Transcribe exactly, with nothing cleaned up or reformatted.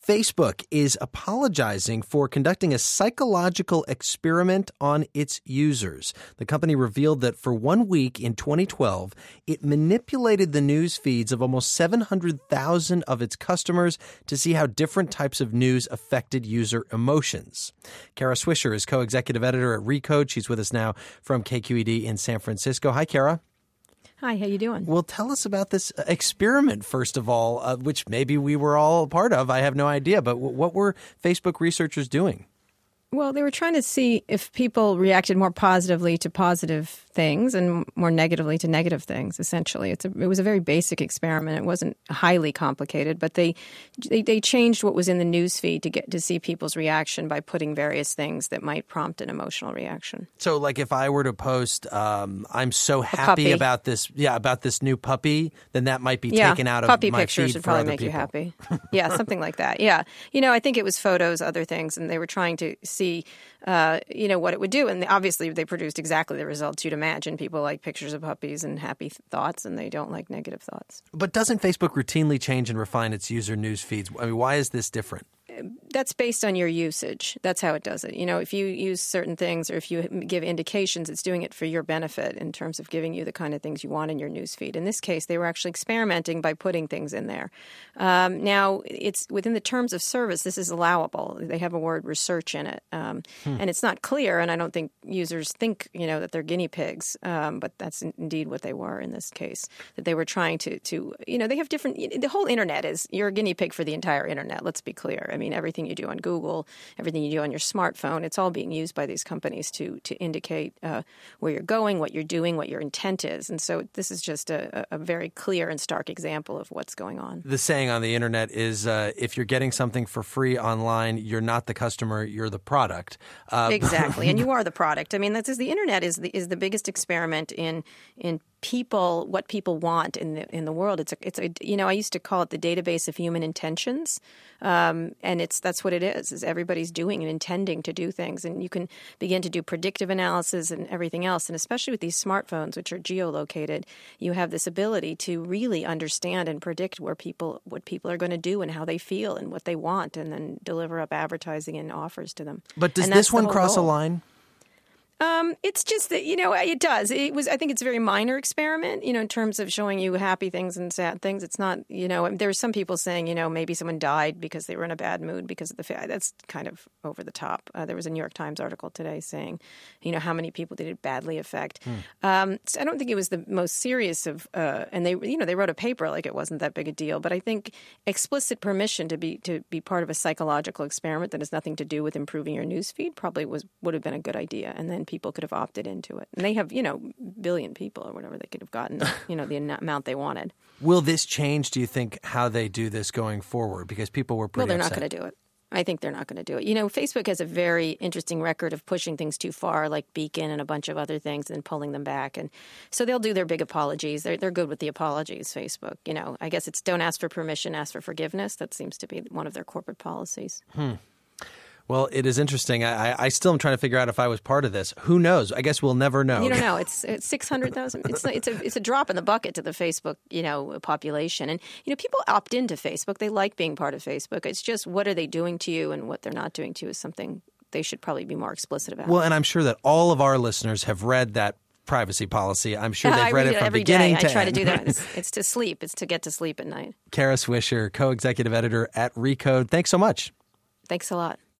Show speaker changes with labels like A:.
A: Facebook is apologizing for conducting a psychological experiment on its users. The company revealed that for one week in twenty twelve, it manipulated the news feeds of almost seven hundred thousand of its customers to see how different types of news affected user emotions. Kara Swisher is co-executive editor at Recode. She's with us now from K Q E D in San Francisco. Hi, Kara.
B: Hi, how you doing?
A: Well, tell us about this experiment, first of all, uh, which maybe we were all a part of. I have no idea. But w- what were Facebook researchers doing?
B: Well, they were trying to see if people reacted more positively to positive things and more negatively to negative things, essentially. It's a, it was a very basic experiment. It wasn't highly complicated, but they, they they changed what was in the news feed to get to see people's reaction by putting various things that might prompt an emotional reaction.
A: So, like, if I were to post, um, I'm so happy
B: puppy.
A: about this, yeah, about this new puppy, then that might be
B: yeah,
A: taken out of
B: puppy
A: my
B: pictures
A: feed
B: would
A: for
B: probably
A: other
B: make
A: people.
B: you happy. Yeah, something like that. Yeah. You know, I think it was photos, other things, and they were trying to see, uh, you know, what it would do. And obviously they produced exactly the results you'd imagine. People like pictures of puppies and happy thoughts, and they don't like negative thoughts.
A: But doesn't Facebook routinely change and refine its user news feeds? I mean, why is this different?
B: That's based on your usage. That's how it does it. You know, if you use certain things or if you give indications, it's doing it for your benefit in terms of giving you the kind of things you want in your newsfeed. In this case, they were actually experimenting by putting things in there. Um, now, it's within the terms of service, this is allowable. They have a word research in it. Um, hmm. And it's not clear, and I don't think users think, you know, that they're guinea pigs, um, but that's indeed what they were in this case, that they were trying to, to, you know, they have different, the whole internet is, you're a guinea pig for the entire internet, let's be clear. I mean, everything you do on Google, everything you do on your smartphone, it's all being used by these companies to to indicate uh, where you're going, what you're doing, what your intent is. And so this is just a, a very clear and stark example of what's going on.
A: The saying on the internet is uh, if you're getting something for free online, you're not the customer, you're the product. Uh,
B: exactly. And you are the product. I mean, that's the internet is the, is the biggest experiment in in people, what people want in the in the world. It's a, it's a, you know, I used to call it the database of human intentions, um, and it's that's what it is. Is everybody's doing and intending to do things, and you can begin to do predictive analysis and everything else. And especially with these smartphones, which are geolocated, you have this ability to really understand and predict where people, what people are going to do and how they feel and what they want, and then deliver up advertising and offers to them.
A: But does this one cross a line?
B: Um, it's just that, you know, it does. It was, I think it's a very minor experiment, you know, in terms of showing you happy things and sad things. It's not, you know, there were some people saying, you know, maybe someone died because they were in a bad mood because of the fa- that's kind of over the top. Uh, there was a New York Times article today saying, you know, how many people did it badly affect. Hmm. Um, so I don't think it was the most serious of, uh, and they, you know, they wrote a paper like it wasn't that big a deal. But I think explicit permission to be to be part of a psychological experiment that has nothing to do with improving your newsfeed probably was would have been a good idea. And then people could have opted into it. And they have, you know, billion people or whatever, they could have gotten, you know, the amount they wanted.
A: Will this change, do you think, how they do this going forward? Because people were pretty
B: Well, they're
A: upset.
B: not going to do it. I think they're not going to do it. You know, Facebook has a very interesting record of pushing things too far, like Beacon and a bunch of other things, and pulling them back. And so they'll do their big apologies. They're they're good with the apologies, Facebook. You know, I guess it's don't ask for permission, ask for forgiveness. That seems to be one of their corporate policies.
A: Hmm. Well, it is interesting. I, I still am trying to figure out if I was part of this. Who knows? I guess we'll never know.
B: You don't know. It's it's six hundred thousand. It's it's a it's a drop in the bucket to the Facebook, you know, population. And you know, people opt into Facebook. They like being part of Facebook. It's just what are they doing to you, and what they're not doing to you is something they should probably be more explicit about.
A: Well, and I'm sure that all of our listeners have read that privacy policy. I'm sure they've
B: I
A: read
B: read
A: it from
B: every
A: beginning
B: day.
A: to
B: I try
A: end.
B: to do that. It's, it's to sleep. It's to get to sleep at night.
A: Kara Swisher, co-executive editor at Recode. Thanks so much.
B: Thanks a lot.